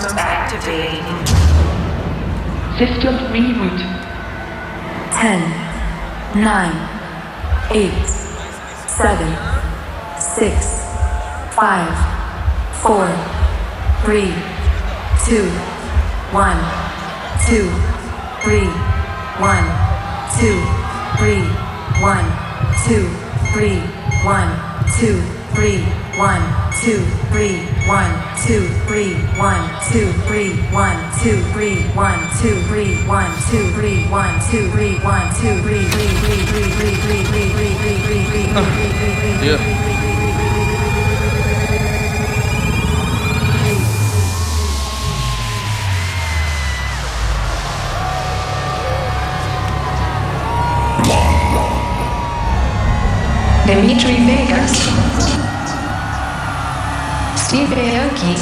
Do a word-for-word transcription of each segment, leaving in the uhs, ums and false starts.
systems activating. System reboot. ten, nine, eight, seven, six, five, four, three, two, one, two, three, one, two, three, one, two, three, one, two, three, one, two, three, one, two, three, one, two, three, one, two, three, one, two, three, one, two, three, one, two, three, one, two, three, three, three, three, three, three, three, three, three, three, three, three, Yeah. Dimitri Vegas, Steve Aoki,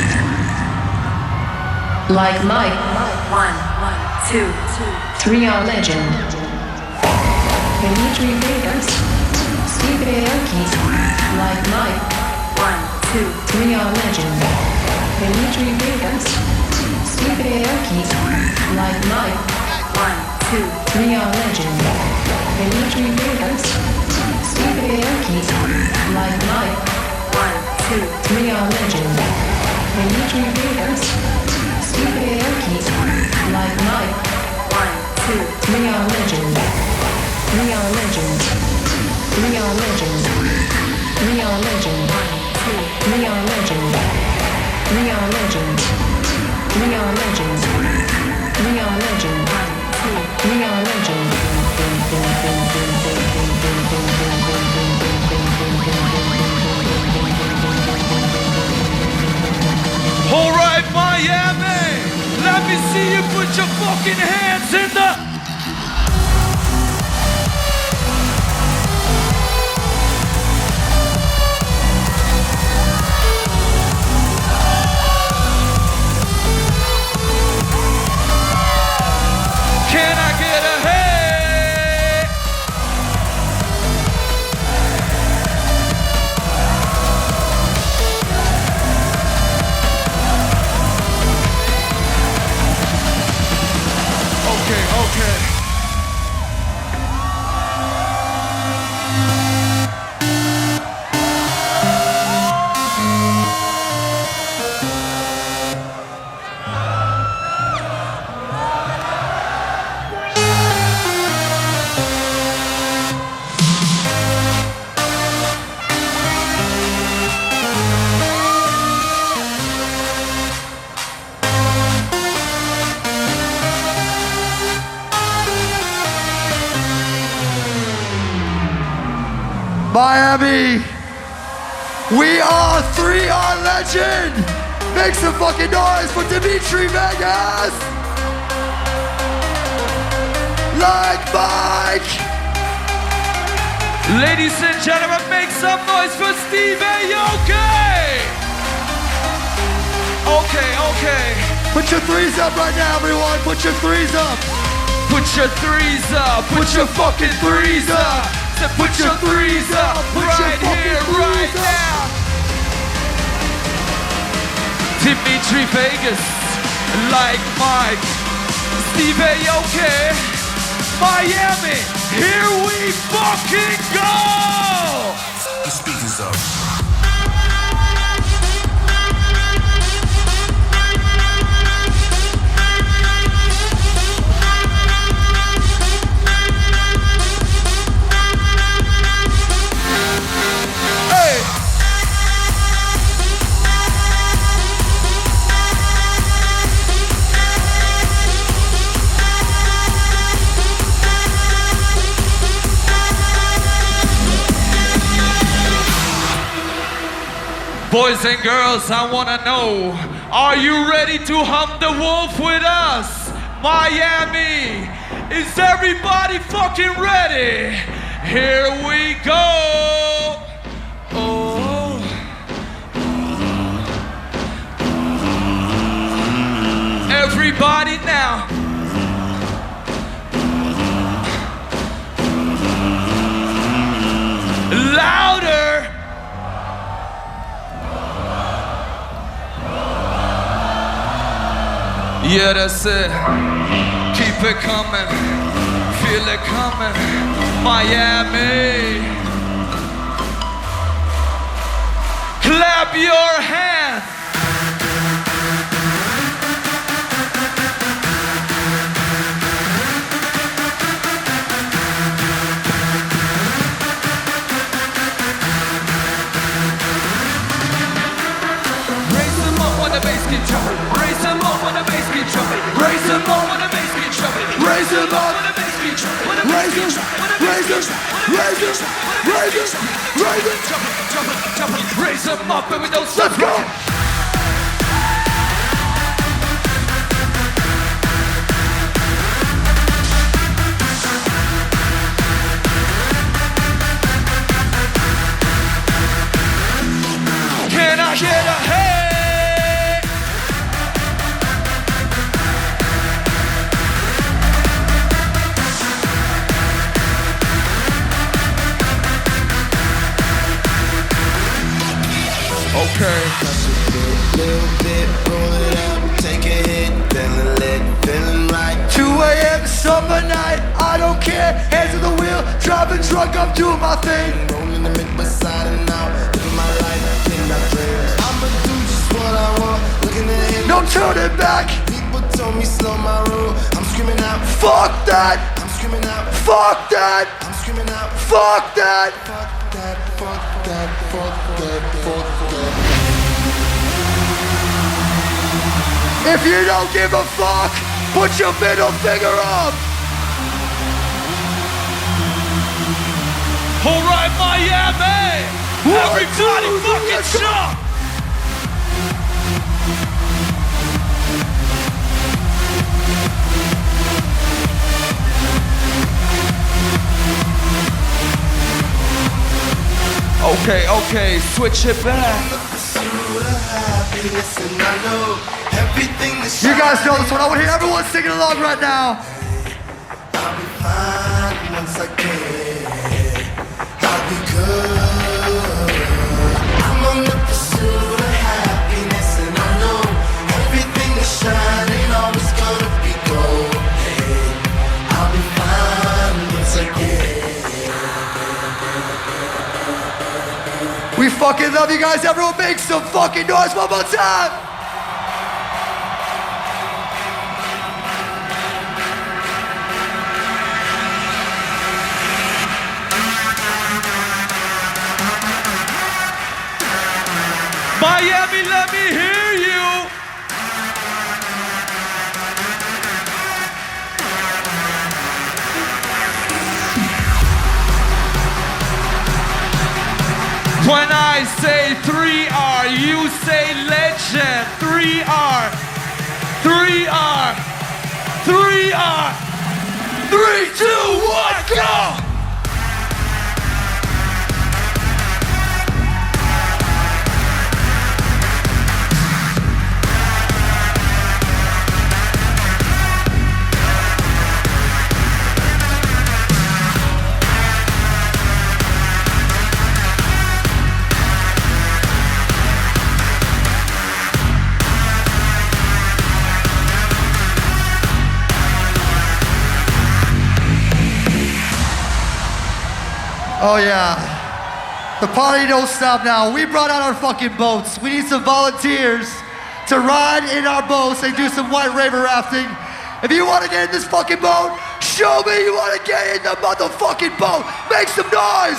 Like Mike, one, two, three are legend. Dimitri Vegas, Steve Aoki, Like Mike, one, two, three are legend. Dimitri Vegas, Steve Aoki, Like Mike, one, two, three are legend. Dimitri Vegas, Steve Aoki, Like Mike, one, two, three are legend. Dimitri Vegas, Steve Aoki, Like Mike, one, two, three are legend. Three are legend. Three are legend. Three are legend. Three are legend. Three are legend. Three are legend. Three are legend. Three are legend. All right, Miami, let me see you put your fucking hands in the... Can I get a hey? Okay, okay. Miami, we are three on legend. Make some fucking noise for Dimitri Vegas. Like Mike. Ladies and gentlemen, make some noise for Steve Aoki. Okay, okay. Put your threes up right now, everyone. Put your threes up. Put your threes up. Put your fucking threes up. So put your threes up right here, right now. Dimitri Vegas, Like Mike, Steve Aoki, Miami, here we fucking go! The speakers up. Boys and girls, I wanna know, are you ready to hum the wolf with us? Miami, is everybody fucking ready? Here we go! Oh. Everybody now. Louder! Yeah, that's it. Keep it coming. Feel it coming. Miami. Clap your hands. Raise them up when the bass get jumping. Raise them up when the bass get jumping. Raise them up when the bass get jumping. Raise them up. When the bass get jumping. When the Raise bass them. get jumping. Raise them. Raise them. Raise them. Raise them. Jumping, jumping, jumping. Raise them up and we don't stop. Let's go. Can I get a hey? Okay. Little bit, roll it up, take a hit, feeling lit, feeling right. two a.m. summer night, I don't care. Hands on the wheel, driving drunk, I'm doing my thing. Rolling the mid beside and out, living my life, getting my dreams. I'ma do just what I want, looking ahead. No turning back. People told me slow my roll. I'm screaming out, Fuck that. I'm screaming out, Fuck that. I'm screaming out, Fuck that. fuck that, fuck that, fuck that, fuck that. If you don't give a fuck, put your middle finger up. All right, Miami. One, Everybody two, fucking let's go. jump. Okay, okay, switch it back. You guys know this one. I want to hear everyone singing along right now. I'll be fine once I get. I'll be good. I'm on the pursuit of happiness, and I know everything is shining, always gonna be gold. Hey, I'll be fine once I get. We fucking love you guys. Everyone make some fucking noise one more time. Miami, let me hear you. When I say three R, you say legend. three R, three R, three R, three, two, one, go! Oh yeah. The party don't stop now. We brought out our fucking boats. We need some volunteers to ride in our boats and do some white raver rafting. If you want to get in this fucking boat, show me you want to get in the motherfucking boat. Make some noise.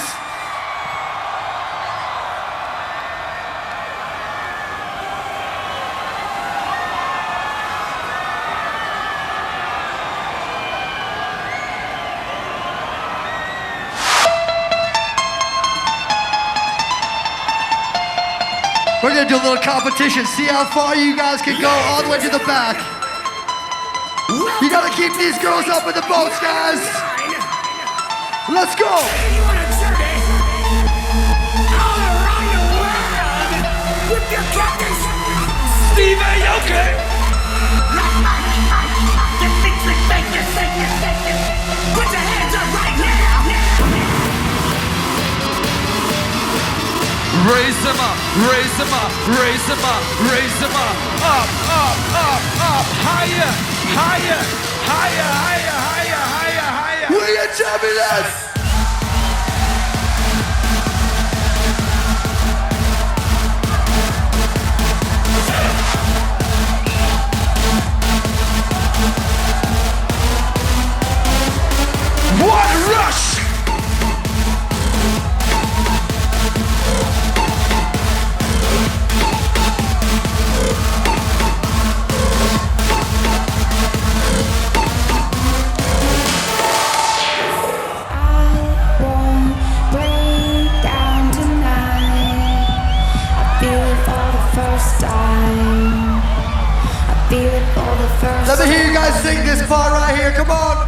We're gonna do a little competition, see how far you guys can go all the way to the back. You gotta keep these girls up in the boats, guys. Let's go. Steve Aoki. Put your hands up right now. Raise them up, raise them up, raise them up, raise them up. Up, up, up, up. Higher, higher, higher, higher, higher, higher, higher. We are champions! What rush! Let me hear you guys sing this part right here, come on!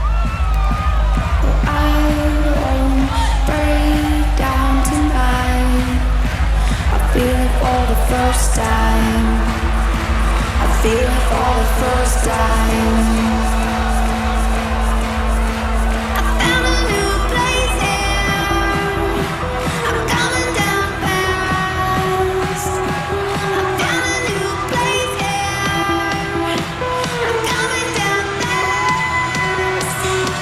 I won't break down tonight. I feel it for the first time. I feel it for the first time. I found a new place here. I'm coming down fast. I found a new place here. I'm coming down fast.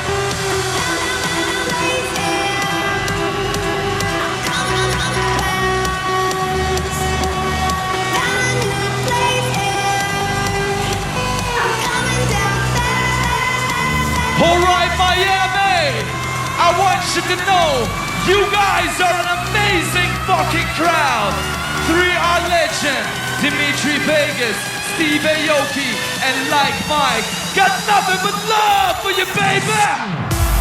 Alright, Miami! I want you to know, you guys are an amazing fucking crowd! Three are legend, Dimitri Vegas, Steve Aoki, and Like Mike. Got nothing but love for you, baby!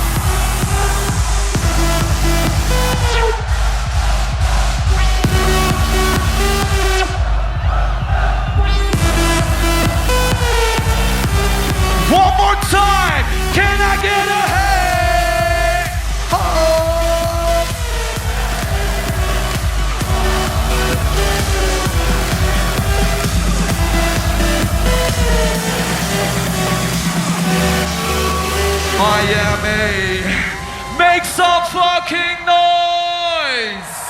One more time! Can I get a hey? Oh! Miami, make some fucking noise!